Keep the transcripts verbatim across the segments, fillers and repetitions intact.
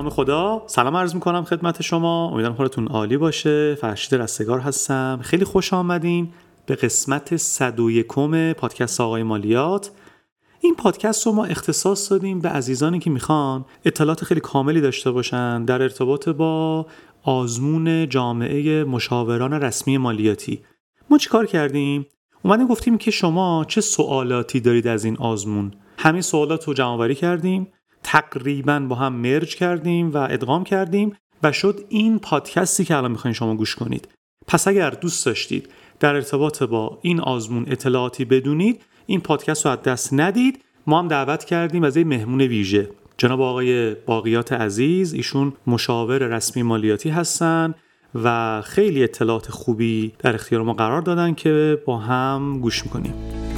نام خدا، سلام عرض میکنم خدمت شما. امیدوارم حالتون عالی باشه. فرشید رستگار هستم. خیلی خوش آمدین به قسمت صد و یکم پادکست آقای مالیات. این پادکست رو ما اختصاص دادیم به عزیزانی که میخوان اطلاعات خیلی کاملی داشته باشن در ارتباط با آزمون جامعه مشاوران رسمی مالیاتی. ما چی کار کردیم؟ اومدیم گفتیم که شما چه سوالاتی دارید از این آزمون. همین سوالات رو جمع‌آوری کردیم، تقریباً با هم مرج کردیم و ادغام کردیم و شد این پادکستی که الان میخواین شما گوش کنید. پس اگر دوست داشتید در ارتباط با این آزمون اطلاعاتی بدونید، این پادکست رو از دست ندید. ما هم دعوت کردیم از یه مهمون ویژه، جناب آقای باقیات عزیز. ایشون مشاور رسمی مالیاتی هستن و خیلی اطلاعات خوبی در اختیار ما قرار دادن که با هم گوش میکنیم.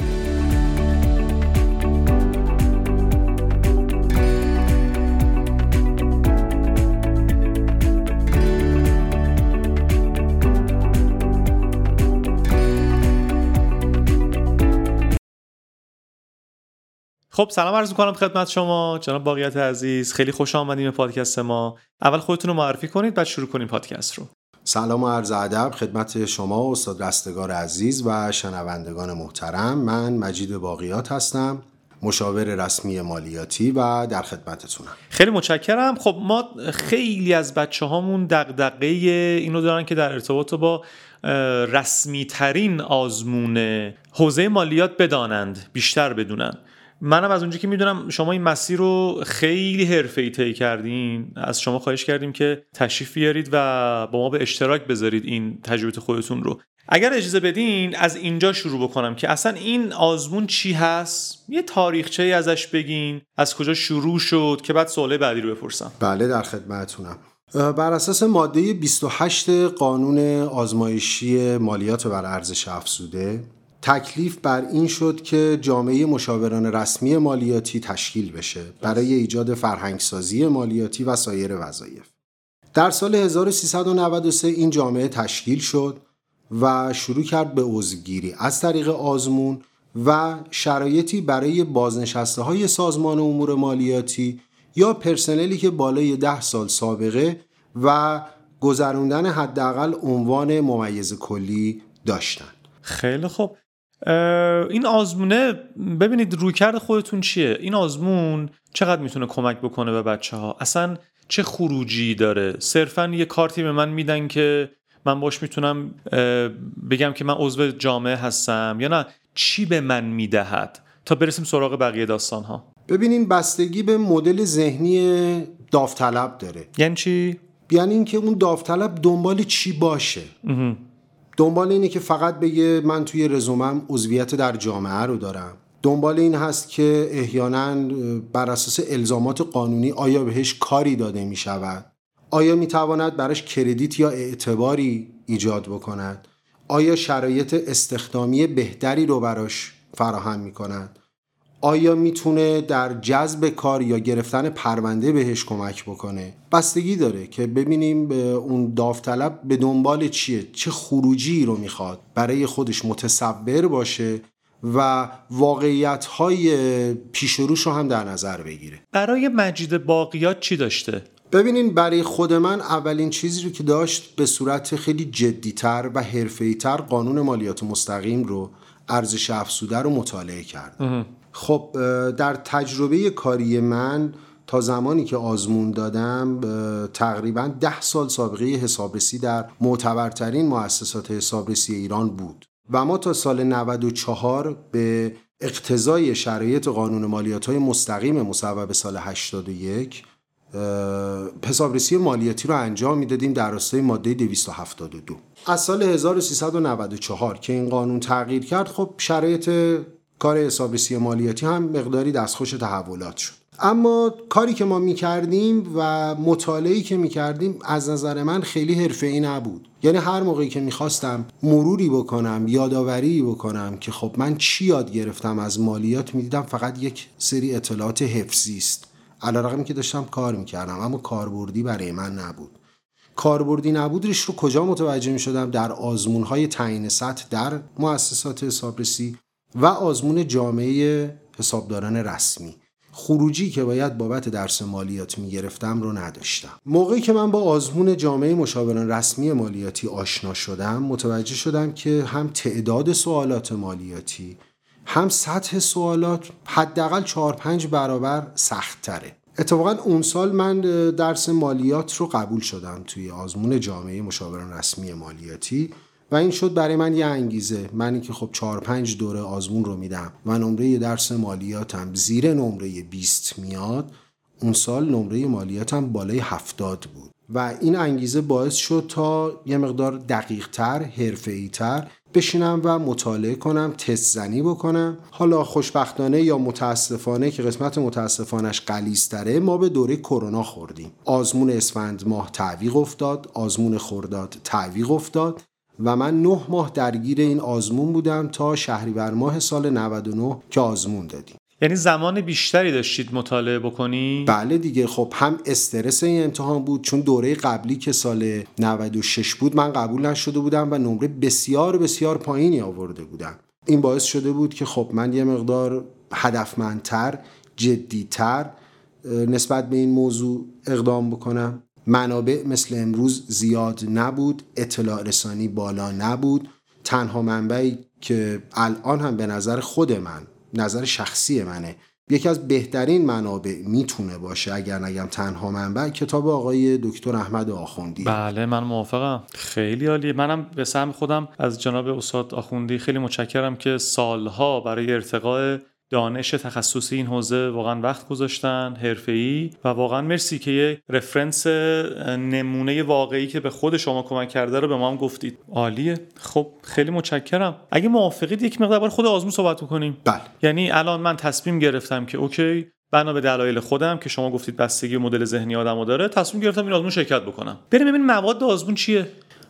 خب سلام عرض می‌کنم خدمت شما جناب باقیات عزیز. خیلی خوش آمدید به پادکست ما. اول خودتون رو معرفی کنید بعد شروع کنیم پادکست رو. سلام و عرض ادب خدمت شما استاد رستگار عزیز و شنوندگان محترم. من مجید باقیات هستم، مشاور رسمی مالیاتی و در خدمتتونم. خیلی متشکرم. خب ما خیلی از بچه‌هامون دغدغه اینو دارن که در ارتباط با رسمی ترین آزمون حوزه مالیات بدانند، بیشتر بدونن. منم از اونجایی که میدونم شما این مسیر رو خیلی حرفه‌ای طی کردین، از شما خواهش کردیم که تشریف بیارید و با ما به اشتراک بذارید این تجربه خودتون رو. اگر اجازه بدین از اینجا شروع بکنم که اصلا این آزمون چی هست، یه تاریخچه‌ای ازش بگین، از کجا شروع شد، که بعد سوال بعدی رو بپرسم. بله در خدمتتونم. بر اساس ماده بیست و هشت قانون آزمایشی مالیات بر ارزش افزوده، تکلیف بر این شد که جامعه مشاوران رسمی مالیاتی تشکیل بشه برای ایجاد فرهنگسازی مالیاتی و سایر وظایف. در سال هزار و سیصد و نود و سه این جامعه تشکیل شد و شروع کرد به عضوگیری از طریق آزمون و شرایطی برای بازنشسته‌های سازمان امور مالیاتی یا پرسنلی که بالای ده سال سابقه و گذراندن حداقل عنوان ممیز کلی داشتند. خیلی خوب. این آزمونه ببینید رویکرد خودتون چیه؟ این آزمون چقدر میتونه کمک بکنه به بچه ها؟ اصلا چه خروجی داره؟ صرفاً یه کارتی به من میدن که من باش میتونم بگم که من عضو جامعه هستم، یا نه چی به من میدهد تا برسیم سراغ بقیه داستان ها؟ ببینین بستگی به مدل ذهنی داوطلب داره. یعنی چی؟ یعنی این که اون داوطلب دنبال چی باشه. دنبال اینه که فقط بگه من توی رزومم عضویت در جامعه رو دارم. دنبال این هست که احیانا بر اساس الزامات قانونی آیا بهش کاری داده می شود؟ آیا می تواند براش کردیت یا اعتباری ایجاد بکند؟ آیا شرایط استخدامی بهتری رو براش فراهم می کند؟ آیا میتونه در جذب کار یا گرفتن پرونده بهش کمک بکنه؟ بستگی داره که ببینیم به اون داوطلب به دنبال چیه، چه خروجی رو میخواد برای خودش متصور باشه و واقعیت‌های پیش روش رو هم در نظر بگیره. برای مجید باقیات چی داشته؟ ببینین برای خود من اولین چیزی رو که داشت به صورت خیلی جدی‌تر و حرفه‌ای‌تر قانون مالیات مستقیم رو، ارزش افزوده رو مطالعه کردم. خب در تجربه کاری من تا زمانی که آزمون دادم تقریباً ده سال سابقه حسابرسی در معتبرترین مؤسسات حسابرسی ایران بود و ما تا سال نود و چهار به اقتضای شرایط قانون مالیات‌های مستقیم مصوب سال هشتاد و یک حسابرسی مالیاتی رو انجام میدادیم در راستای ماده دویست و هفتاد و دو. از سال هزار و سیصد و نود و چهار که این قانون تغییر کرد، خب شرایط کار حسابرسی مالیاتی هم مقداری دستخوش تحولات شد. اما کاری که ما میکردیم و مطالعه‌ای که میکردیم از نظر من خیلی حرفه‌ای نبود. یعنی هر موقعی که میخواستم مروری بکنم، یادآوری بکنم که خب من چی یاد گرفتم از مالیات، میدیدم فقط یک سری اطلاعات حفظی است. علیرغم که داشتم کار میکردم اما کاربردی برای من نبود. کاربردی نبودش رو کجا متوجه میشدم؟ در آزمون‌های تعیین سطح در مؤسسات حسابرسی و آزمون جامعه حسابداران رسمی. خروجی که باید بابت درس مالیات میگرفتم رو نداشتم. موقعی که من با آزمون جامعه مشاوران رسمی مالیاتی آشنا شدم متوجه شدم که هم تعداد سوالات مالیاتی هم سطح سوالات حداقل چهار پنج برابر سخت تره. اتفاقا اون سال من درس مالیات رو قبول شدم توی آزمون جامعه مشاوران رسمی مالیاتی و این شد برای من یه انگیزه. من که خب چهار پنج دوره آزمون رو میدم و نمره درس مالیاتم زیر نمره بیست میاد، اون سال نمره مالیاتم بالای هفتاد بود و این انگیزه باعث شد تا یه مقدار دقیق تر، حرفه‌ای تر بشینم و مطالعه کنم، تست زنی بکنم. حالا خوشبختانه یا متاسفانه که قسمت متاسفانش غلیظ‌تره، ما به دوره کرونا خوردیم. آزمون اسفند ماه تعویق افتاد، آزمون خرداد تعویق افتاد و من نه ماه درگیر این آزمون بودم تا شهریور ماه سال نود و نه که آزمون دادیم. یعنی زمان بیشتری داشتید مطالعه بکنی؟ بله دیگه. خب هم استرس این امتحان بود، چون دوره قبلی که سال نود و شش بود من قبول نشده بودم و نمره بسیار بسیار پایینی آورده بودم. این باعث شده بود که خب من یه مقدار هدفمندتر، جدیتر نسبت به این موضوع اقدام بکنم. منابع مثل امروز زیاد نبود، اطلاع رسانی بالا نبود. تنها منبعی که الان هم به نظر خود من، نظر شخصی منه، یکی از بهترین منابع میتونه باشه اگر نگم تنها منبع، کتاب آقای دکتر احمد آخوندی. بله من موافقم، خیلی عالیه. منم به سهم خودم از جناب استاد آخوندی خیلی متشکرم که سالها برای ارتقاء دانش تخصصی این حوزه واقعا وقت گذاشتن، حرفه‌ای، و واقعا مرسی که یه رفرنس نمونه واقعی که به خود شما کمک کرده رو به ما هم گفتید. عالیه. خب خیلی متشکرم. اگه موافقید یک مقدار بر خود آزمون صحبت بکنیم. بله. یعنی الان من تصمیم گرفتم که اوکی، بنا به دلایل خودم که شما گفتید بستگی مدل ذهنی آدمو داره، تصمیم گرفتم این آزمون شرکت بکنم. بریم ببینیم مواد آزمون چیه.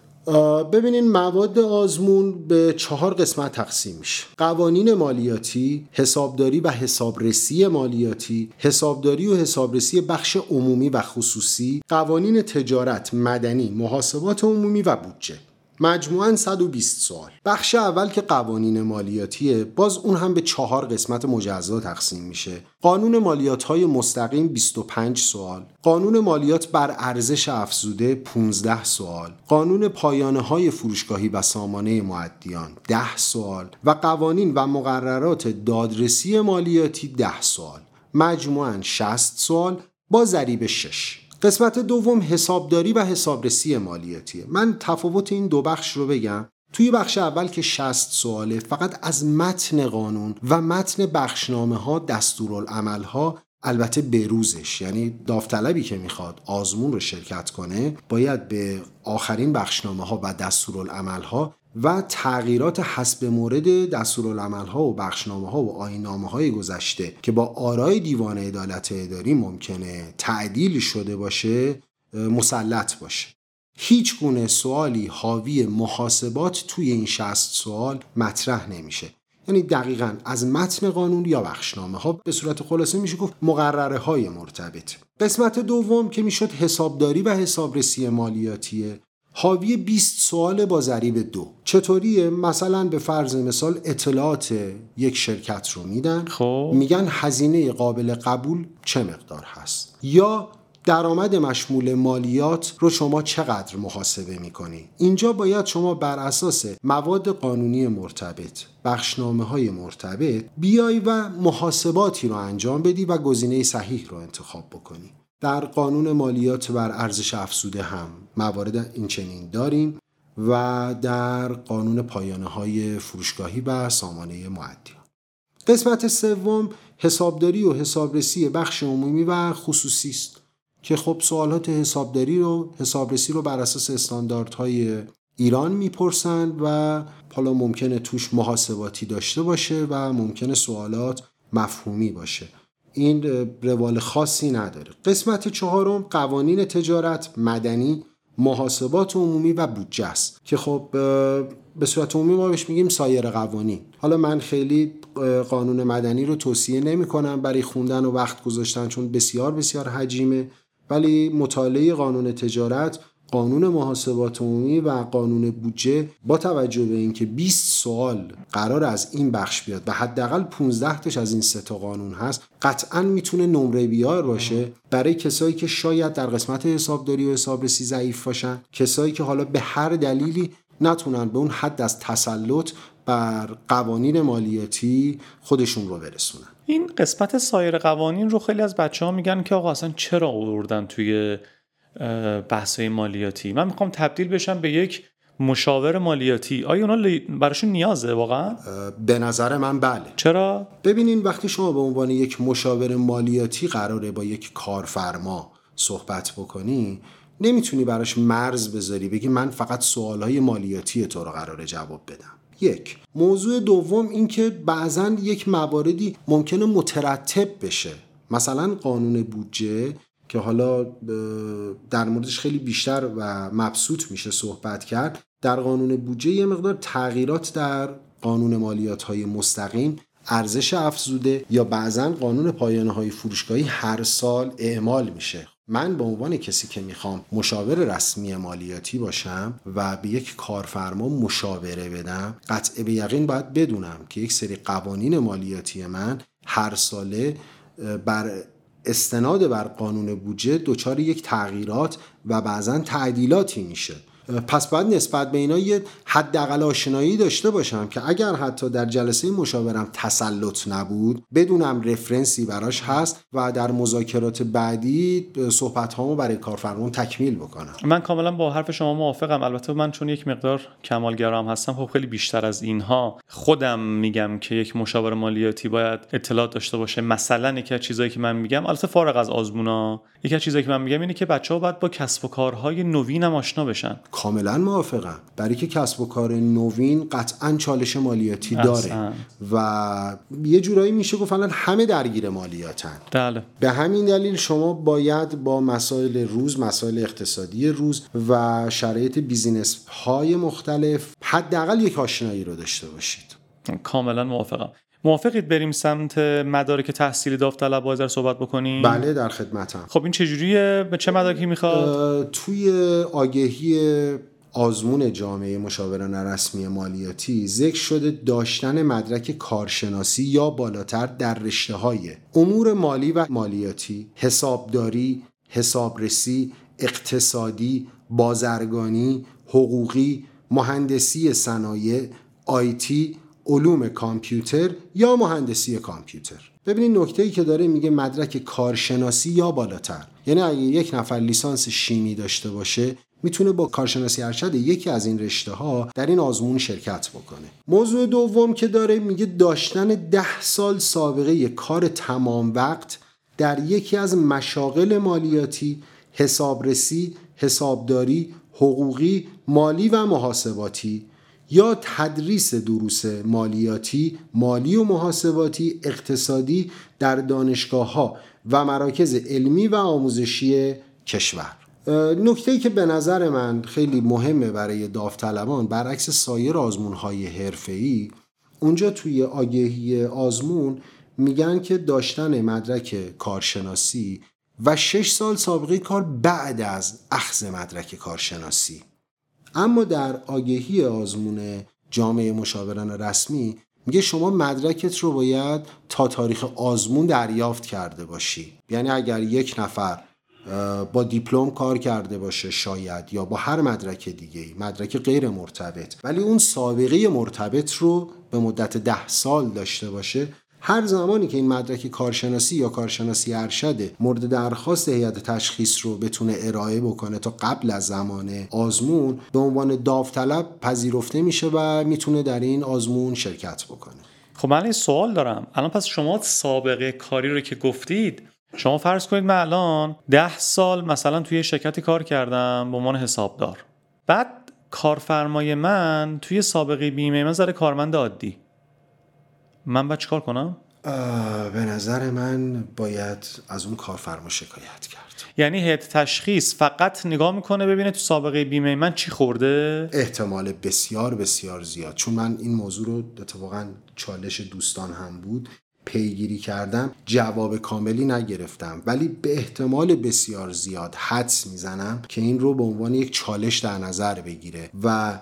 ببینین مواد آزمون به چهار قسمت تقسیم میشه: قوانین مالیاتی، حسابداری و حسابرسی مالیاتی، حسابداری و حسابرسی بخش عمومی و خصوصی، قوانین تجارت، مدنی، محاسبات عمومی و بودجه. مجموعاً صد و بیست سوال. بخش اول که قوانین مالیاتیه، باز اون هم به چهار قسمت مجزا تقسیم میشه. قانون مالیات‌های مستقیم بیست و پنج سوال، قانون مالیات بر ارزش افزوده پانزده سوال، قانون پایانه‌های فروشگاهی و سامانه مؤدیان ده سوال و قوانین و مقررات دادرسی مالیاتی ده سوال. مجموعاً شصت سوال با ضریب شش. قسمت دوم حسابداری و حسابرسی مالیاتیه. من تفاوت این دو بخش رو بگم. توی بخش اول که شصت سواله، فقط از متن قانون و متن بخشنامه ها، دستورالعمل ها، البته بروزش، یعنی داوطلبی که میخواد آزمون رو شرکت کنه باید به آخرین بخشنامه ها و دستورالعمل ها و تغییرات حسب مورد دستورالعمل‌ها و بخشنامه‌ها و آیین‌نامه‌های گذشته که با آرای دیوان عدالت اداری ممکنه تعدیل شده باشه مسلط باشه. هیچ گونه سوالی حاوی محاسبات توی این شصت سوال مطرح نمیشه. یعنی دقیقاً از متن قانون یا بخشنامه‌ها، به صورت خلاصه میشه گفت مقرره‌های مرتبط. قسمت دوم که میشد حسابداری و حسابرسی مالیاتیه، حاوی بیست سوال با ضریب دو. چطوریه؟ مثلا به فرض مثال اطلاعات یک شرکت رو میدن، خب میگن هزینه قابل قبول چه مقدار هست، یا درآمد مشمول مالیات رو شما چقدر محاسبه میکنی. اینجا باید شما بر اساس مواد قانونی مرتبط، بخشنامه‌های مرتبط بیای و محاسباتی رو انجام بدی و گزینه صحیح رو انتخاب بکنی. در قانون مالیات بر ارزش افزوده هم موارد این چنین داریم و در قانون پایانه‌های فروشگاهی و سامانه مؤدیان. قسمت سوم حسابداری و حسابرسی بخش عمومی و خصوصی است که خب سوالات حسابداری رو، حسابرسی رو بر اساس استانداردهای ایران میپرسند و حالا ممکنه توش محاسباتی داشته باشه و ممکنه سوالات مفهومی باشه. این روال خاصی نداره. قسمت چهارم قوانین تجارت، مدنی، محاسبات عمومی و بودجه است که خب به صورت عمومی ما بهش میگیم سایر قوانین. حالا من خیلی قانون مدنی رو توصیه نمی کنم برای خوندن و وقت گذاشتن چون بسیار بسیار حجیمه، ولی مطالعه قانون تجارت قانون محاسبات عمومی و قانون بودجه با توجه به اینکه بیست سوال قرار از این بخش بیاد و حداقل پانزده تاش از این سه تا قانون هست، قطعاً میتونه نمره بیار باشه برای کسایی که شاید در قسمت حسابداری و حسابرسی ضعیف باشن، کسایی که حالا به هر دلیلی نتونن به اون حد از تسلط بر قوانین مالیاتی خودشون رو برسونن. این قسمت سایر قوانین رو خیلی از بچه‌ها میگن که آقا اصلا چرا آوردن توی بحث‌های مالیاتی؟ من میخوام تبدیل بشم به یک مشاور مالیاتی. آیا اونا براشون نیازه واقعا؟ به نظر من بله. چرا؟ ببینین وقتی شما به عنوان یک مشاور مالیاتی قراره با یک کارفرما صحبت بکنی، نمیتونی براش مرز بذاری بگی من فقط سوالهای مالیاتی تو رو قراره جواب بدم. یک. موضوع دوم این که بعضن یک مواردی ممکنه مترتب بشه، مثلا قانون بودجه که حالا در موردش خیلی بیشتر و مبسوط میشه صحبت کرد. در قانون بودجه یه مقدار تغییرات در قانون مالیات‌های مستقیم، ارزش افزوده یا بعضن قانون پایانه‌های فروشگاهی هر سال اعمال میشه. من به عنوان کسی که میخوام مشاور رسمی مالیاتی باشم و به یک کارفرما مشاوره بدم، قطع به یقین باید بدونم که یک سری قوانین مالیاتی من هر ساله بر استناد بر قانون بودجه دچار یک تغییرات و بعضن تعدیلاتی میشه. پس باید نسبت به اینا یه حداقل آشنایی داشته باشم که اگر حتی در جلسه مشاورم تسلط نبود بدونم رفرنسی براش هست و در مذاکرات بعدی صحبت هامو برای کارفرمام تکمیل بکنم. من کاملا با حرف شما موافقم. البته من چون یک مقدار کمالگرام هستم، خب خیلی بیشتر از اینها خودم میگم که یک مشاور مالیاتی باید اطلاعات داشته باشه. مثلا یکی از چیزایی که من میگم، البته فارغ از آزمونا، یکی از چیزایی که من میگم اینه که بچه‌ها باید با کسب و کارهای نوینم آشنا بشن. کاملا موافقم. برای که کسب و کار نوین قطعا چالش مالیاتی داره اصلا. و یه جورایی میشه گفت الان همه درگیر مالیاتن. بله. به همین دلیل شما باید با مسائل روز، مسائل اقتصادی روز و شرایط بیزینس های مختلف حداقل یک آشنایی رو داشته باشید. کاملا موافقم. موافقید بریم سمت مدارک تحصیلی داوطلب‌ها رو صحبت بکنیم؟ بله در خدمتم. خب این چجوریه؟ به چه مدارکی میخواد؟ توی آگهی آزمون جامعه مشاوران رسمی مالیاتی ذکر شده داشتن مدرک کارشناسی یا بالاتر در رشته‌های امور مالی و مالیاتی، حسابداری، حسابرسی، اقتصادی، بازرگانی، حقوقی، مهندسی صنایع، آیتی، علوم کامپیوتر یا مهندسی کامپیوتر. ببینید نکته‌ای که داره میگه مدرک کارشناسی یا بالاتر، یعنی اگه یک نفر لیسانس شیمی داشته باشه میتونه با کارشناسی ارشد یکی از این رشته ها در این آزمون شرکت بکنه. موضوع دوم که داره میگه داشتن ده سال سابقه کار تمام وقت در یکی از مشاغل مالیاتی، حسابرسی، حسابداری، حقوقی، مالی و محاسباتی یا تدریس دروس مالیاتی، مالی و محاسباتی، اقتصادی در دانشگاه‌ها و مراکز علمی و آموزشی کشور. نکته‌ای که به نظر من خیلی مهمه برای داوطلبان برعکس سایر آزمون‌های حرفه‌ای، اونجا توی آگهی آزمون میگن که داشتن مدرک کارشناسی و شش سال سابقه کار بعد از اخذ مدرک کارشناسی. اما در آگهی آزمون جامعه مشاوران رسمی میگه شما مدرکت رو باید تا تاریخ آزمون دریافت کرده باشی. یعنی اگر یک نفر با دیپلم کار کرده باشه شاید یا با هر مدرک دیگه‌ای، مدرک غیر مرتبط، ولی اون سابقه مرتبط رو به مدت ده سال داشته باشه، هر زمانی که این مدرک کارشناسی یا کارشناسی ارشد مورد درخواست هیئت تشخیص رو بتونه ارائه بکنه تا قبل از زمان آزمون، به عنوان داوطلب پذیرفته میشه و میتونه در این آزمون شرکت بکنه. خب من یه سوال دارم. الان پس شما سابقه کاری رو که گفتید، شما فرض کنید من الان ده سال مثلا توی شرکتی کار کردم به عنوان حسابدار، بعد کارفرمای من توی سابقه بیمه من زره کارمند عادی، من باید چیکار کنم؟ به نظر من باید از اون کارفرما شکایت کرد. یعنی هیئت تشخیص فقط نگاه میکنه ببینه تو سابقه بیمه من چی خورده؟ احتمال بسیار بسیار زیاد، چون من این موضوع رو اتفاقا چالش دوستان هم بود، پیگیری کردم جواب کاملی نگرفتم، ولی به احتمال بسیار زیاد حدس میزنم که این رو به عنوان یک چالش در نظر بگیره و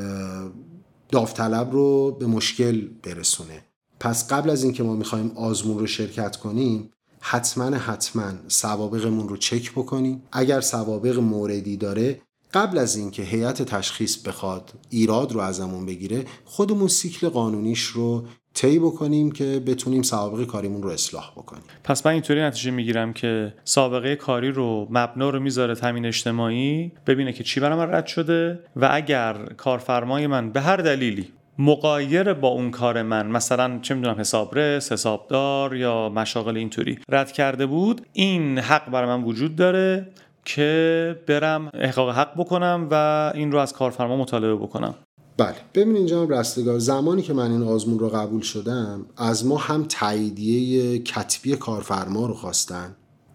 داوطلب رو به مشکل برسونه. پس قبل از اینکه ما میخوایم آزمون رو شرکت کنیم حتما حتما سوابقمون رو چک بکنیم. اگر سوابق موردی داره قبل از اینکه هیئت تشخیص بخواد ایراد رو ازمون بگیره خودمون سیکل قانونیش رو طی بکنیم که بتونیم سوابق کاریمون رو اصلاح بکنیم. پس من اینطوری نتیجه میگیرم که سابقه کاری رو مبنا رو میذاره تامین اجتماعی ببینه که چی برام رد شده و اگر کارفرمای من به هر دلیلی مغایر با اون کار من، مثلا چه میدونم حسابرس، حسابدار یا مشاغل اینطوری رد کرده بود، این حق برای من وجود داره که برم احقاق حق بکنم و این رو از کارفرما مطالبه بکنم. بله ببینید جناب رستگار، زمانی که من این آزمون رو قبول شدم از ما هم تاییدیه کتبی کارفرما رو خواستن،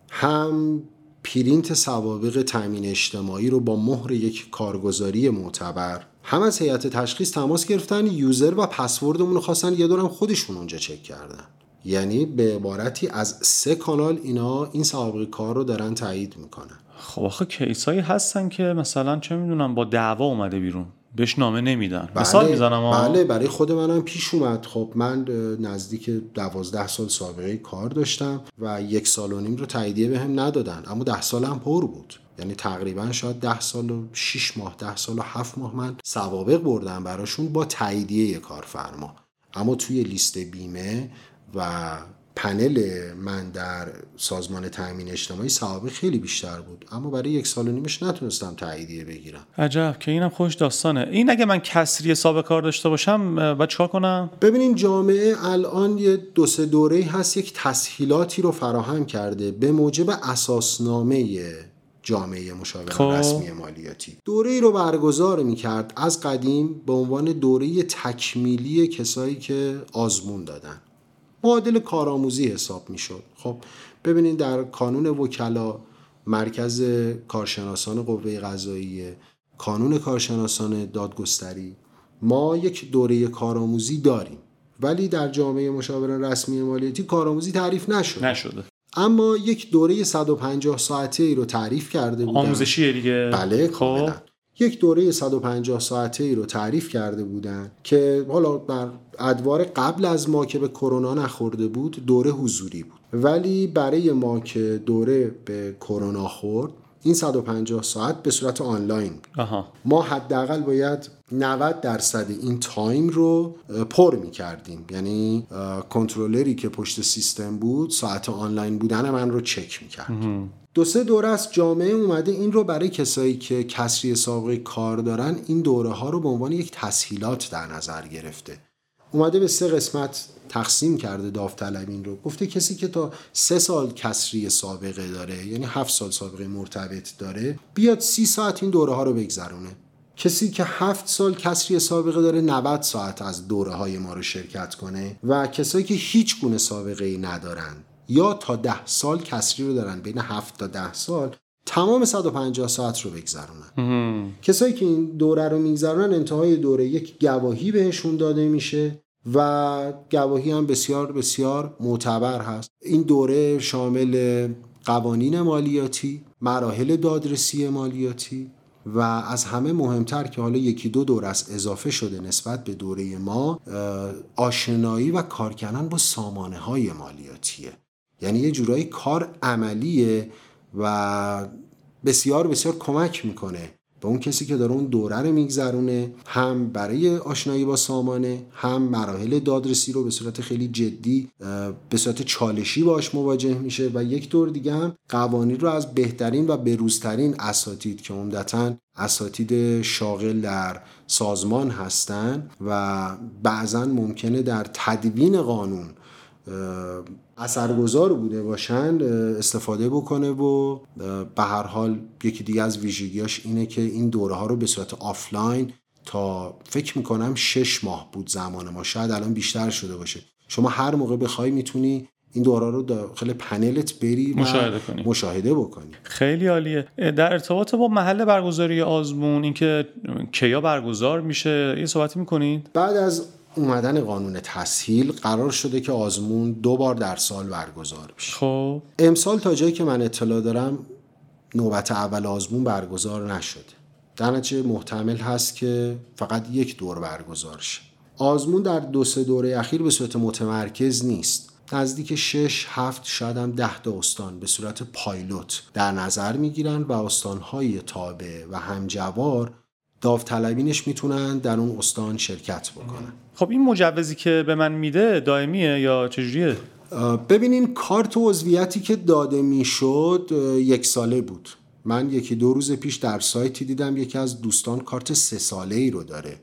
هم پرینت سوابق تامین اجتماعی رو با مهر یک کارگزاری معتبر، هم از هیئت تشخیص تماس گرفتن، یوزر و پسوردمون رو خواستن، یه دورم خودشون اونجا چک کردن. یعنی به عبارتی از سه کانال اینا این سوابق کار رو دارن تایید میکنن. خب آخه کیسایی هستن که مثلا چه میدونم با دعوا اومده بیرون بهش نامه نمیدن. بله، مثال میزنم. بله برای خود منم پیش اومد. خب من نزدیک دوازده سال سابقه کار داشتم و یک سال و نیم رو تاییدیه بهم ندادن، اما ده سالم پر بود. یعنی تقریبا شاید ده سال و شش ماه، ده سال و هفت ماه من سوابق بردم براشون با تاییدیه کارفرما. اما توی لیست بیمه و پنل من در سازمان تامین اجتماعی سوابق خیلی بیشتر بود، اما برای یک سال و نیمش نتونستم تاییدیه بگیرم. عجب که اینم خوش داستانه. این اگه من کسری سابقه کار داشته باشم بعد چیکار کنم؟ ببینین جامعه الان یه دو سه دوره‌ای هست یک تسهیلاتی رو فراهم کرده به موجب اساسنامه جامعه مشاوران خب. رسمی مالیاتی. دوره‌ای رو برگزار می‌کرد از قدیم به عنوان دوره تکمیلی کسایی که آزمون دادن. معادل کارآموزی حساب میشد. خب ببینید در کانون وکلا، مرکز کارشناسان قوه قضاییه، کانون کارشناسان دادگستری، ما یک دوره کارآموزی داریم، ولی در جامعه مشاوران رسمی مالیاتی کارآموزی تعریف نشده. نشده. اما یک دوره صد و پنجاه ساعته ای رو تعریف کرده بودن. آموزشیه دیگه. بله خب کاملا. یک دوره صد و پنجاه ساعته ای رو تعریف کرده بودن که حالا در ادوار قبل از ما که به کرونا نخورده بود دوره حضوری بود، ولی برای ما که دوره به کرونا خورد این صد و پنجاه ساعت به صورت آنلاین. آها. ما حداقل باید نود درصد این تایم رو پر می‌کردیم، یعنی کنترلری که پشت سیستم بود ساعت آنلاین بودن من رو چک می‌کرد. دو سه دوره از جامعه اومده این رو برای کسایی که کسری سابقه کار دارن این دوره ها رو به عنوان یک تسهیلات در نظر گرفته. اومده به سه قسمت تقسیم کرده داوطلبین رو. گفته کسی که تا سه سال کسری سابقه داره، یعنی هفت سال سابقه مرتبط داره، بیاد سی ساعت این دوره ها رو بگذرونه. کسی که هفت سال کسری سابقه داره نود ساعت از دوره های ما رو شرکت کنه و کسایی که هیچ گونه سابقه ای ندارن یا تا ده سال کسری رو دارن، بین هفت تا ده سال تمام صد و پنجاه ساعت رو بگذرونن. کسایی که این دوره رو میگذرونن انتهای دوره یک گواهی بهشون داده میشه و گواهی هم بسیار بسیار معتبر هست. این دوره شامل قوانین مالیاتی، مراحل دادرسی مالیاتی و از همه مهمتر که حالا یکی دو دوره از اضافه شده نسبت به دوره ما، آشنایی و کار کردن با سامانه های مالیاتیه. یعنی یه جورایی کار عملیه و بسیار بسیار کمک میکنه به اون کسی که داره اون دوره رو میگذرونه، هم برای آشنایی با سامانه، هم مراحل دادرسی رو به صورت خیلی جدی به صورت چالشی باش مواجه میشه و یک دور دیگه هم قوانین رو از بهترین و بروزترین اساتید که عمدتاً اساتید شاغل در سازمان هستن و بعضاً ممکنه در تدوین قانون اثرگذار بوده باشن استفاده بکنه و به هر حال یکی دیگه از ویژگیاش اینه که این دوره ها رو به صورت آفلاین تا فکر میکنم شش ماه بود زمان ما، شاید الان بیشتر شده باشه، شما هر موقع بخوای میتونی این دوره رو داخل پنلت بری و مشاهده کنی. مشاهده بکنی. خیلی عالیه. در ارتباط با محل برگزاری آزمون، اینکه کیا برگزار میشه، یه صحبتی میکنید؟ بعد از اومدن قانون تسهیل قرار شده که آزمون دو بار در سال برگزار بشه. خب امسال تا جایی که من اطلاع دارم نوبت اول آزمون برگزار نشده. در نتیجه محتمل هست که فقط یک دور برگزار شه. آزمون در دو سه دوره اخیر به صورت متمرکز نیست. نزدیک شش، هفت، شاید هم ده تا استان به صورت پایلوت در نظر میگیرن و استانهای تابع و همجوار داوطلبینش میتونن در اون استان شرکت بکنن. خب این مجوزی که به من میده دائمیه یا چجوریه؟ ببینین کارت عضویتی که داده میشد یک ساله بود. من یکی دو روز پیش در سایتی دیدم یکی از دوستان کارت سه ساله ای رو داره،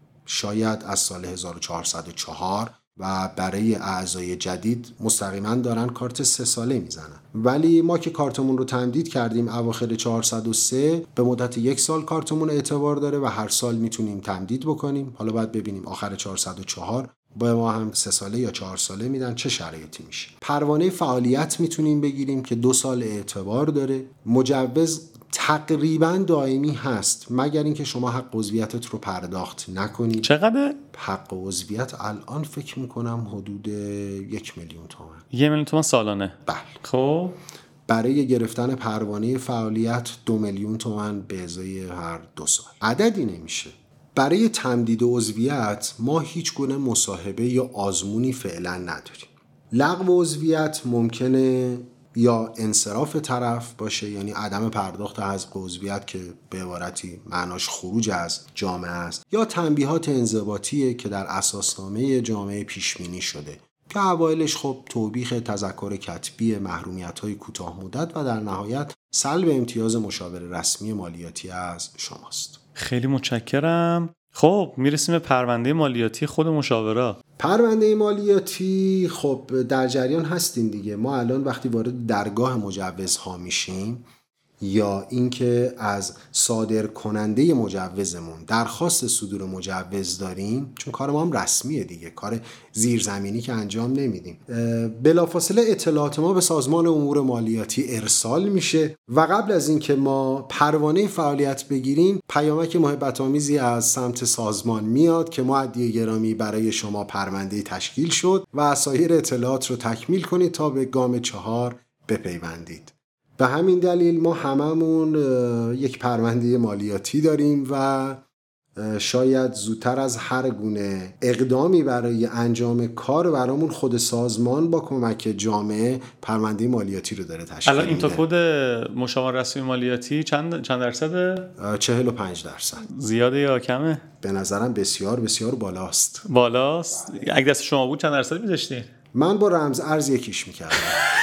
شاید از سال هزار و چهارصد و چهار، و برای اعضای جدید مستقیما دارن کارت سه ساله میزنن. ولی ما که کارتمون رو تمدید کردیم اواخر چهارصد و سه، به مدت یک سال کارتمون اعتبار داره و هر سال میتونیم تمدید بکنیم. حالا باید ببینیم آخر چهارصد و چهار با ما هم سه ساله یا چهار ساله میدن چه شرایطی میشه. پروانه فعالیت میتونیم بگیریم که دو سال اعتبار داره. مجوز تقریبا دائمی هست مگر اینکه شما حق عضویتت رو پرداخت نکنید. چقدر؟ حق عضویت الان فکر میکنم حدود یک میلیون تومان. یک میلیون تومان سالانه؟ بله. خب برای گرفتن پروانه فعالیت دو میلیون تومان به ازای هر دو سال. عددی نمیشه. برای تمدید عضویت ما هیچ گونه مصاحبه یا آزمونی فعلا نداریم. لغو عضویت ممکنه یا انصراف طرف باشه، یعنی عدم پرداخت حق عضویت که به عبارتی معناش خروج از جامعه است، یا تنبیهات انضباطیه که در اساسنامه جامعه پیشبینی شده که اوایلش خب توبیخ تذکر کتبی، محرومیت‌های کوتاه مدت و در نهایت سلب امتیاز مشاور رسمی مالیاتی از شماست. خیلی متشکرم. خب میرسیم به پرونده مالیاتی خود مشاورا. پرونده مالیاتی خب در جریان هستیم دیگه. ما الان وقتی وارد درگاه مجوزها میشیم یا اینکه از صادر کننده مجوزمون درخواست صدور مجوز داریم، چون کار ما هم رسمیه دیگه، کار زیرزمینی که انجام نمیدیم، بلافاصله اطلاعات ما به سازمان امور مالیاتی ارسال میشه و قبل از اینکه ما پروانه فعالیت بگیریم پیامک محبت آمیزی از سمت سازمان میاد که معدی گرامی برای شما پرونده تشکیل شد و سایر اطلاعات رو تکمیل کنید تا به گام چهار بپیوندید. به همین دلیل ما هممون یک پرونده مالیاتی داریم و شاید زودتر از هر گونه اقدامی برای انجام کار برامون خود سازمان با کمک جامعه پرونده مالیاتی رو داره تشکیل میده. الان این تا کد مشاور رسمی مالیاتی چند چند درصده؟ چهل و پنج درصد. زیاده یا کمه؟ به نظرم بسیار بسیار بالاست. بالاست؟ اگه دست شما بود چند درصد می‌ذاشتین؟ من با رمز ارز یکیش می‌کردم.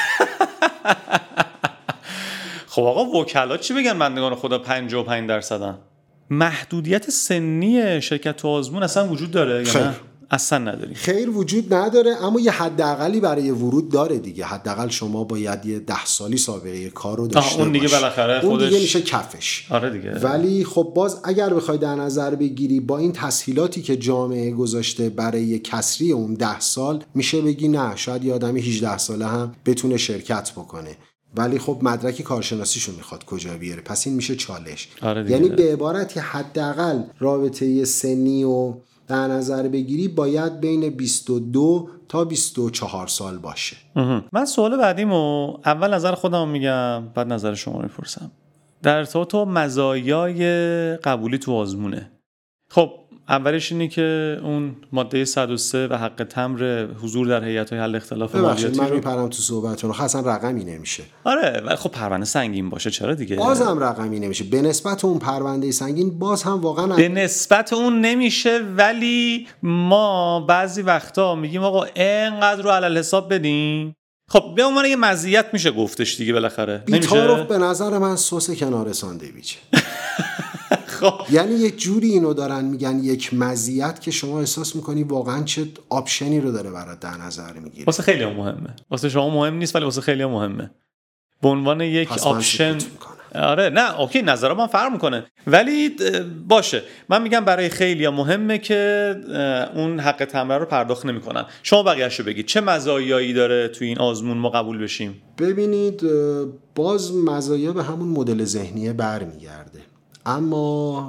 خب آقا وکلا چی بگن بندگان خدا پنجاه و پنج درصدن؟ محدودیت سنی شرکت تو آزمون اصلا وجود داره یا نه؟ اصلا نداری. خیر وجود نداره، اما یه حداقلی برای ورود داره دیگه. حداقل شما باید یه ده سالی سابقه کار رو داشته باشی. اون دیگه بالاخره اون خودش دیگه میشه کفش. آره دیگه. ولی خب باز اگر بخوای در نظر بگیری با این تسهیلاتی که جامعه گذاشته برای کسری اون ده سال، میشه بگی نه شاید یه آدم هجده ساله هم بتونه شرکت بکنه. ولی خب مدرک کارشناسیشو میخواد کجا بیاره، پس این میشه چالش. آره یعنی به عبارتی حداقل رابطه سنی و در نظر بگیری باید بین بیست و دو تا بیست و چهار سال باشه. من سوال بعدیمو اول نظر خودم میگم بعد نظر شما میپرسم. در ارتباط با مزایای قبولی تو آزمونه. خب اولش اینه که اون ماده صد و سه و حق تمر حضور در هیئت‌های حل اختلاف مالیاتی من رو میپرم تو صحبتتون، اصلا رقمی نمیشه. آره ولی خب پرونده سنگین باشه چرا دیگه؟ بازم رقمی نمیشه. به نسبت اون پرونده سنگین باز هم واقعا به نسبت اون نمیشه، ولی ما بعضی وقتا میگیم آقا اینقدر رو علل حساب بدیم. خب به عنوان یه مزیت میشه گفتش دیگه بالاخره. بی‌تعارف به نظر من سس کنار ساندویچ. خب یعنی یک جوری اینو دارن میگن یک مزیت که شما احساس میکنی واقعا چه آپشنی رو داره برات در نظر میگیره. واسه خیلی مهمه. واسه شما مهم نیست ولی واسه خیلی مهمه. به عنوان یک آپشن. آره نه اوکی نظرم من فرق میکنه ولی باشه. من میگم برای خیلی مهمه که اون حق تمره رو پرداخت نمیکنن. شما بقیه‌شو بگید چه مزایایی داره تو این آزمون ما قبول بشیم؟ ببینید باز مزایا به همون مدل ذهنیه برمیگرده، اما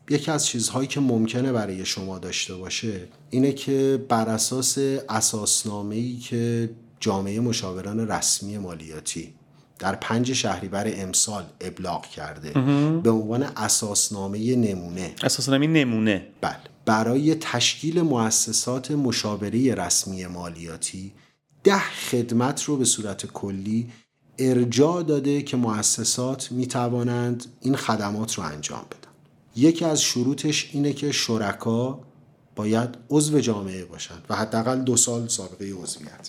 یکی از چیزهایی که ممکنه برای شما داشته باشه اینه که بر اساس اساسنامه‌ای که جامعه مشاوران رسمی مالیاتی در پنج شهریور امسال ابلاغ کرده به عنوان اساسنامه نمونه اساسنامه نمونه بله برای تشکیل مؤسسات مشاوره رسمی مالیاتی ده خدمت رو به صورت کلی ارجاع داده که مؤسسات میتوانند این خدمات رو انجام بدن. یکی از شروطش اینه که شرکا باید عضو جامعه باشند و حداقل دو سال سابقه عضویت.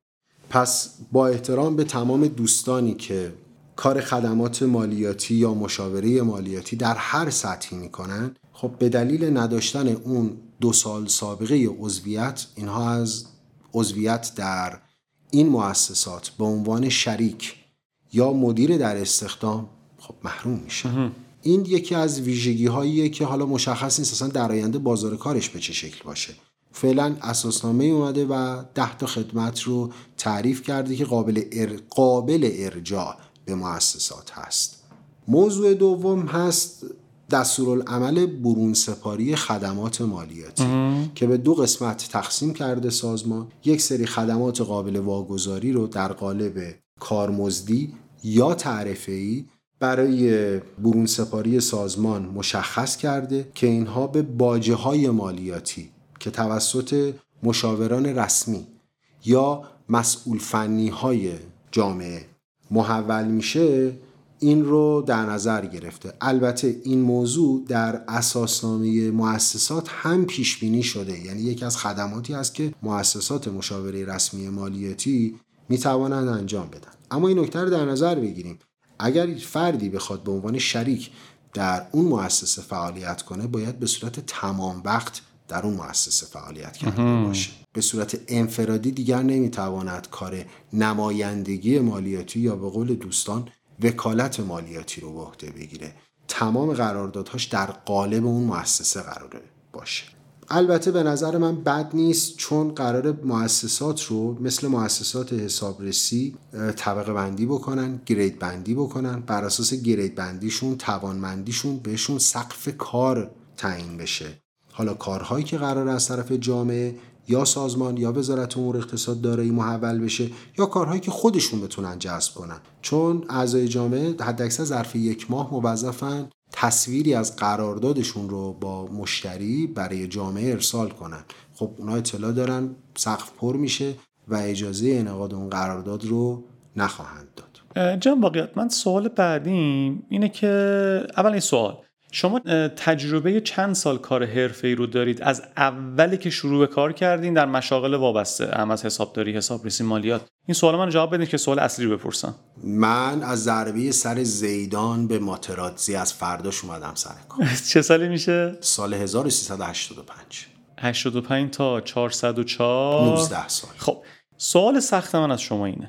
پس با احترام به تمام دوستانی که کار خدمات مالیاتی یا مشاوره مالیاتی در هر سطحی میکنن، خب به دلیل نداشتن اون دو سال سابقه عضویت اینها از عضویت در این مؤسسات به عنوان شریک یا مدیر در استخدام خب محروم میشن. این یکی از ویژگی هاییه که حالا مشخص نیست اصلا در آینده بازار کارش به چه شکل باشه. فعلا اساسنامه اومده و ده تا خدمت رو تعریف کرده که قابل ار... قابل ارجاع به مؤسسات هست. موضوع دوم هست دستورالعمل برون سپاری خدمات مالیاتی که به دو قسمت تقسیم کرده سازمان. یک سری خدمات قابل واگذاری رو در قالب کارمزدی یا تعرفه‌ای برای برون سپاری سازمان مشخص کرده که اینها به باجه های مالیاتی که توسط مشاوران رسمی یا مسئول فنی های جامعه محول میشه این رو در نظر گرفته. البته این موضوع در اساسنامه مؤسسات هم پیش بینی شده، یعنی یکی از خدماتی است که مؤسسات مشاوره رسمی مالیاتی میتوانند انجام بدن. اما این نکته رو در نظر بگیریم، اگر فردی بخواد به عنوان شریک در اون مؤسسه فعالیت کنه باید به صورت تمام وقت در اون مؤسسه فعالیت کرده باشه. به صورت انفرادی دیگر نمیتواند کار نمایندگی مالیاتی یا به قول دوستان وکالت مالیاتی رو به عهده بگیره. تمام قراردادهاش در قالب اون مؤسسه قراره باشه. البته به نظر من بد نیست، چون قراره مؤسسات رو مثل مؤسسات حسابرسی طبقه بندی بکنن، گرید بندی بکنن، بر اساس گرید بندیشون توانمندیشون بهشون سقف کار تعیین بشه. حالا کارهایی که قراره از طرف جامعه یا سازمان یا وزارت امور اقتصاد دارایی محول بشه یا کارهایی که خودشون بتونن جذب کنن، چون اعضای جامعه حداکثر ظرف یک ماه موظفن تصویری از قراردادشون رو با مشتری برای جامعه ارسال کنن. خب اونا اطلاع دارن سقف پر میشه و اجازه انعقاد اون قرارداد رو نخواهند داد. جناب باقیات، من سوال بعدیم اینه که اول این سوال، شما تجربه چند سال کار حرفه‌ای رو دارید از اولی که شروع به کار کردین در مشاغل وابسته، هم از حسابداری، حسابرسی، مالیات؟ این سوال من جواب بدین که سوال اصلی رو بپرسم. من از ضربه سر زیدان به ماتراتزی از فرداش اومدم سر کار. چه سالی میشه؟ سال هزار و سیصد و هشتاد و پنج. هشتاد و پنج تا چهارصد و چهار، نوزده سال. خب سوال سخت من از شما اینه،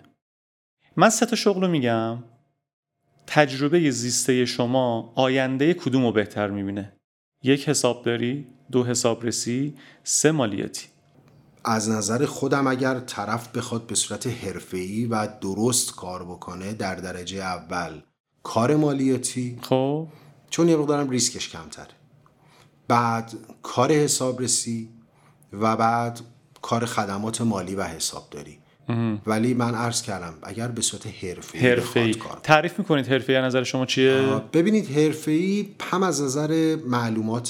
من سه تا شغل رو میگم، تجربه زیسته شما آینده کدوم رو بهتر میبینه؟ یک حسابداری، دو حسابرسی، سه مالیاتی. از نظر خودم اگر طرف بخواد به صورت حرفه‌ای و درست کار بکنه، در درجه اول کار مالیاتی، خب چون یه مقدارم ریسکش کمتره، بعد کار حسابرسی و بعد کار خدمات مالی و حسابداری. ولی من عرض کردم اگر به صورت حرفه‌ای حرفه‌ای تعریف میکنید، حرفه‌ای از نظر شما چیه؟ ببینید، حرفه‌ای هم از نظر معلومات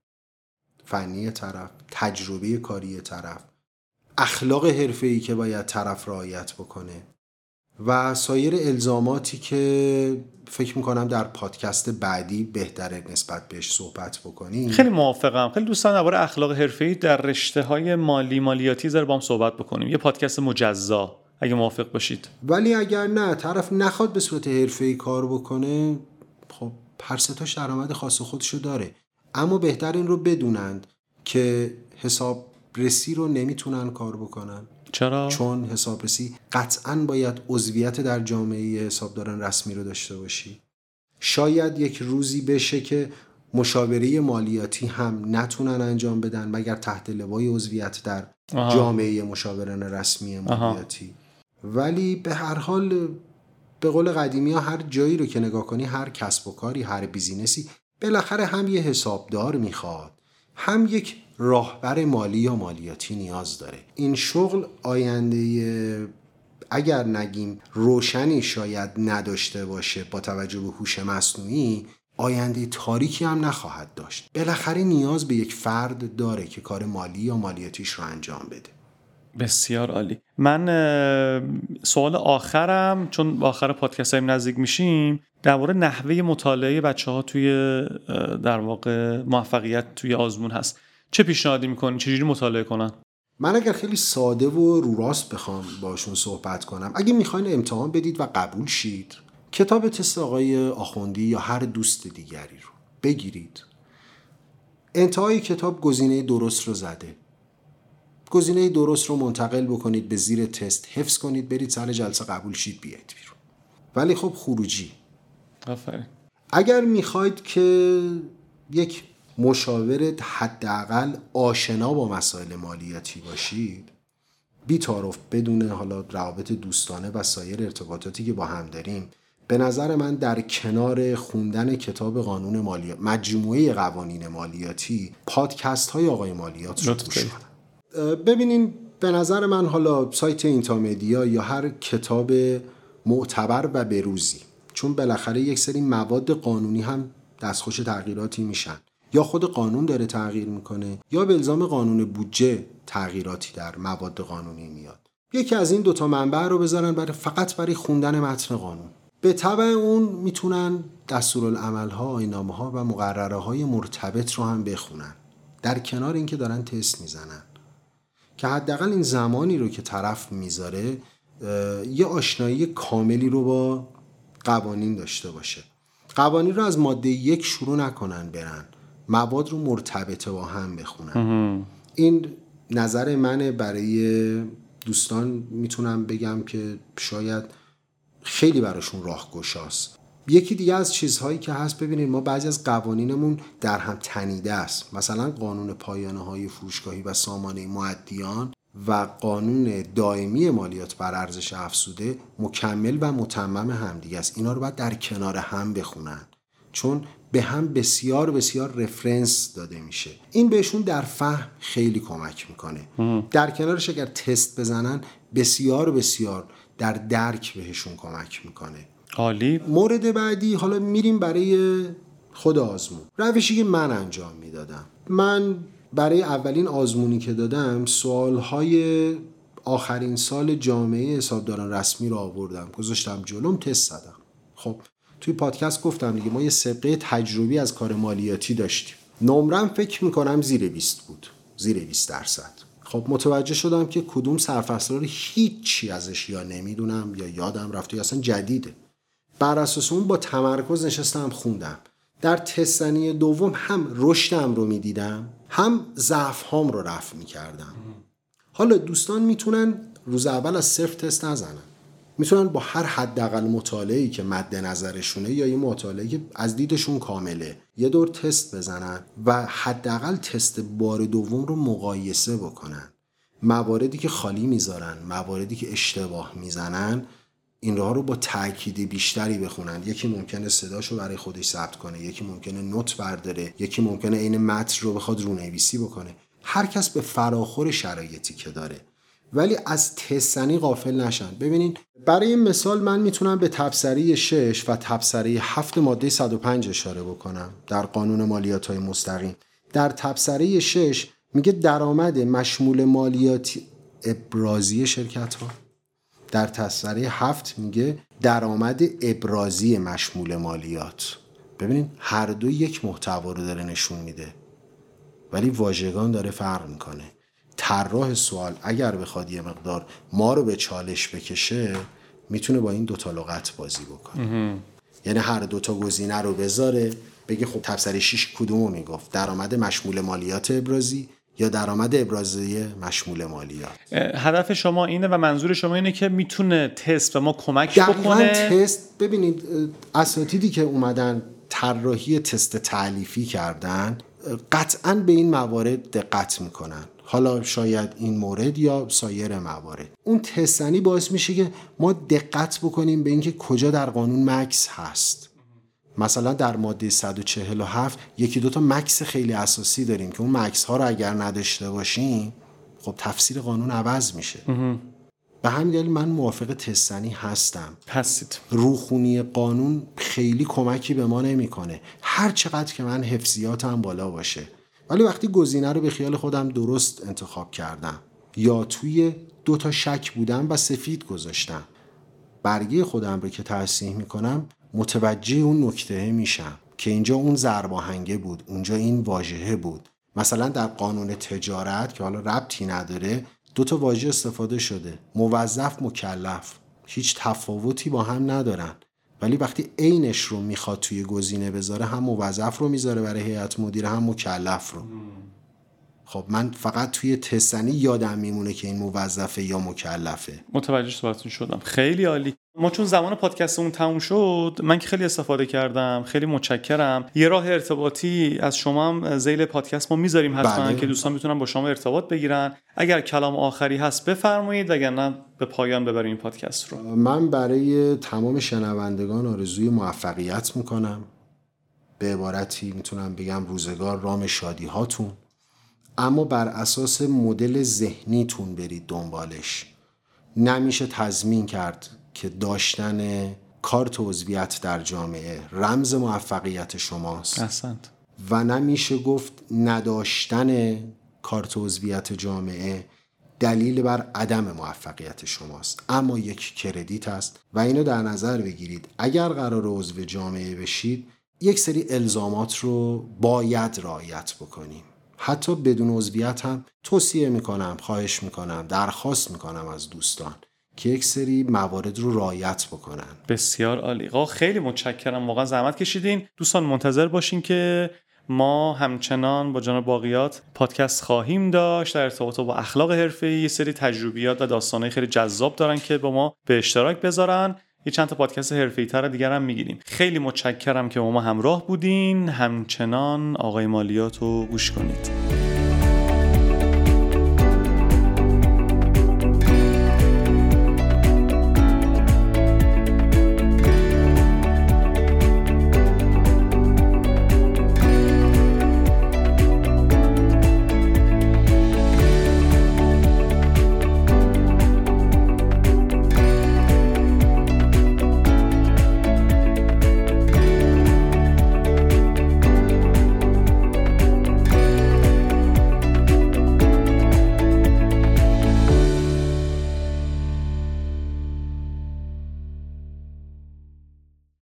فنی طرف، تجربه کاری طرف، اخلاق حرفه‌ای که باید طرف رعایت بکنه و سایر الزاماتی که فکر میکنم در پادکست بعدی بهتره نسبت بهش صحبت بکنیم. خیلی موافقم. خیلی دوستان درباره اخلاق حرفه‌ای در رشته‌های مالی مالیاتی زر با هم صحبت بکنیم، یه پادکست مجزا اگه موافق باشید. ولی اگر نه، طرف نخواد به صورت حرفه‌ای کار بکنه، خب هر سه تاش درآمد خاص خودشو داره. اما بهتر این رو بدونند که حسابرسی رو نمیتونن کار بکنن. چرا؟ چون حسابرسی قطعاً باید عضویت در جامعه حسابداران رسمی رو داشته باشی. شاید یک روزی بشه که مشاوره مالیاتی هم نتونن انجام بدن مگر تحت لوای عضویت در آها. جامعه مشاوران رسمی مالیاتی. آها. ولی به هر حال به قول قدیمی ها هر جایی رو که نگاه کنی، هر کسب و کاری، هر بیزینسی بالاخره هم یه حسابدار میخواد، هم یک راهبر مالی یا مالیاتی نیاز داره. این شغل آینده اگر نگیم روشنی شاید نداشته باشه با توجه به هوش مصنوعی، آینده تاریکی هم نخواهد داشت. بالاخره نیاز به یک فرد داره که کار مالی یا مالیاتیش رو انجام بده. بسیار عالی. من سوال آخرم، چون با آخر پادکست هایم نزدیک میشیم، در مورد نحوه مطالعه بچه ها توی در واقع موفقیت توی آزمون هست. چه پیشنهادی میکنین؟ چجوری مطالعه کنن؟ من اگر خیلی ساده و رو راست بخوام باشون صحبت کنم، اگه میخواین امتحان بدید و قبول شید، کتاب تست آقای آخوندی یا هر دوست دیگری رو بگیرید. انتهای کتاب گزینه درست رو زده. گزینه درست رو منتقل بکنید به زیر تست، حفظ کنید، برید سر جلسه قبول شید، بیاید بیرون. ولی خب خروجی. آفرین. اگر میخواید که یک مشاور حداقل آشنا با مسائل مالیاتی باشید، بی‌تعارف بدون حالا روابط دوستانه و سایر ارتباطاتی که با هم داریم، به نظر من در کنار خوندن کتاب قانون مالیات، مجموعه قوانین مالیاتی، پادکست های آقای مالیات رو گوش کنید. ببینین به نظر من حالا سایت اینتامدیا یا هر کتاب معتبر و بروزی، چون بالاخره یک سری مواد قانونی هم دستخوش تغییراتی میشن، یا خود قانون داره تغییر میکنه یا به الزام قانون بودجه تغییراتی در مواد قانونی میاد. یکی از این دوتا منبع رو بذارن برای فقط برای خوندن متن قانون. به تبع اون میتونن دستورالعمل‌ها، آیین‌نامه‌ها و مقرره‌های مرتبط رو هم بخونن، در کنار اینکه دارن تست میزنن، که حداقل این زمانی رو که طرف میذاره یه آشنایی کاملی رو با قوانین داشته باشه. قوانین رو از ماده یک شروع نکنن برن، مواد رو مرتبط با هم بخونن. این نظر منه. برای دوستان میتونم بگم که شاید خیلی براشون راهگشاست. یکی دیگه از چیزهایی که هست، ببینید ما بعضی از قوانینمون در هم تنیده است. مثلا قانون پایانه‌های فروشگاهی و سامانه مؤدیان و قانون دائمی مالیات بر ارزش افزوده مکمل و متمم همدیگه است. اینا رو باید در کنار هم بخونن، چون به هم بسیار بسیار رفرنس داده میشه. این بهشون در فهم خیلی کمک میکنه. در کنارش اگر تست بزنن بسیار بسیار در درک بهشون کمک میکنه. عالی. مورد بعدی، حالا میریم برای خود آزمون. روشی که من انجام میدادم، من برای اولین آزمونی که دادم سوالهای آخرین سال جامعه حسابداران رسمی رو آوردم، گذاشتم جلوم، تست زدم. خب توی پادکست گفتم دیگه، ما یه سابقه تجربی از کار مالیاتی داشتیم. نمرم فکر میکنم زیر بیست بود، زیر بیست درصد. خب متوجه شدم که کدوم سرفصل رو هیچی ازش یا نمیدونم یا یادم رفته یا اصلا جدیده. بر اساس اون با تمرکز نشستم خوندم. در تستنی دوم هم رشدم رو میدیدم، هم ضعف هام رو رفع میکردم. حالا دوستان میتونن روز اول از صفر تست نزنن، میتونن با هر حداقل مطالعه‌ای که مد نظرشونه یا یه مطالعه‌ای که از دیدشون کامله یه دور تست بزنن و حداقل تست بار دوم رو مقایسه بکنن. مواردی که خالی میذارن، مواردی که اشتباه میزنن، اینها رو با تأکید بیشتری بخونن. یکی ممکنه صداشو برای خودش ثبت کنه، یکی ممکنه نوت برداره، یکی ممکنه عین متن رو بخواد رونویسی بکنه. هر کس به فراخور شرایطی که داره، ولی از تستنی غافل نشن. ببینین برای مثال من میتونم به تبصره شش و تبصره هفت ماده صد و پنج اشاره بکنم در قانون مالیات‌های مستقیم. در تبصره شش میگه درآمد مشمول مالیاتی ابرازی شرکت‌ها. در تبصره هفت میگه درآمد ابرازی مشمول مالیات. ببینین هر دو یک محتوا رو داره نشون میده، ولی واژگان داره فرق میکنه. طراح سوال اگر بخواد یه مقدار ما رو به چالش بکشه، میتونه با این دوتا لغت بازی بکنه. یعنی هر دوتا گزینه رو بذاره، بگه خب تبصره شش کدومو میگفت، درآمد مشمول مالیات ابرازی یا درآمد ابرازی مشمول مالیات. هدف شما اینه و منظور شما اینه که میتونه تست به ما کمک دقیقاً بکنه. تست، ببینید اساتیدی که اومدن طراحی تست تعلیفی کردن قطعاً به این موارد دقت میکنن. حالا شاید این مورد یا سایر موارد. اون تستنی باعث میشه که ما دقت بکنیم به اینکه کجا در قانون مکس هست. مثلا در ماده صد و چهل و هفت یکی دوتا مکس خیلی اساسی داریم که اون مکس ها رو اگر نداشته باشیم خب تفسیر قانون عوض میشه. به همین دلیل من موافق تستنی هستم. هستید. روخونی قانون خیلی کمکی به ما نمیکنه، هر چقدر که من حفظیاتم بالا باشه. ولی وقتی گزینه رو به خیال خودم درست انتخاب کردم یا توی دو تا شک بودم و سفید گذاشتم، برگه خودم رو که تصحیح میکنم متوجه اون نکته میشم که اینجا اون ضرب آهنگه بود، اونجا این واژه بود. مثلا در قانون تجارت که حالا ربطی نداره دو تا واژه استفاده شده، موظف مکلف، هیچ تفاوتی با هم ندارن، ولی وقتی عینش رو میخواد توی گزینه بذاره هم موظف رو میذاره برای هیئت مدیره هم مکلف رو. خب من فقط توی تستنی یادم میمونه که این موظفه یا مکلفه. متوجه صحبتتون شدم. خیلی عالی. ما چون زمان پادکستمون تموم شد، من که خیلی استفاده کردم، خیلی متشکرم. یه راه ارتباطی از شما هم ذیل پادکست ما میذاریم حتما بله. که دوستان بتونن با شما ارتباط بگیرن. اگر کلام آخری هست بفرمایید، وگرنه به پایان ببریم این پادکست رو. من برای تمام شنوندگان آرزوی موفقیت میکنم. به عبارتی میتونم بگم روزگار رام شادی هاتون، اما بر اساس مدل ذهنیتون برید دنبالش. نمیشه تضمین کرد که داشتن کارت عضویت در جامعه رمز موفقیت شماست. احسنت. و نمیشه گفت نداشتن کارت عضویت جامعه دلیل بر عدم موفقیت شماست، اما یک کردیت است و اینو در نظر بگیرید. اگر قرار عضو جامعه بشید یک سری الزامات رو باید رعایت بکنیم. حتی بدون عضویت هم توصیه میکنم، خواهش میکنم، درخواست میکنم از دوستان که یک سری موارد رو رعایت بکنن. بسیار عالی. آقا خیلی متشکرم، واقعا زحمت کشیدین. دوستان منتظر باشین که ما همچنان با جناب باقیات پادکست خواهیم داشت در ارتباط با اخلاق حرفه‌ای. یه سری تجربیات و داستانای خیلی جذاب دارن که با ما به اشتراک بذارن. یه چند تا پادکست حرفه‌ای‌تر دیگر هم میگیریم. خیلی متشکرم که با ما همراه بودین. همچنان آقای مالیات رو گوش کنید.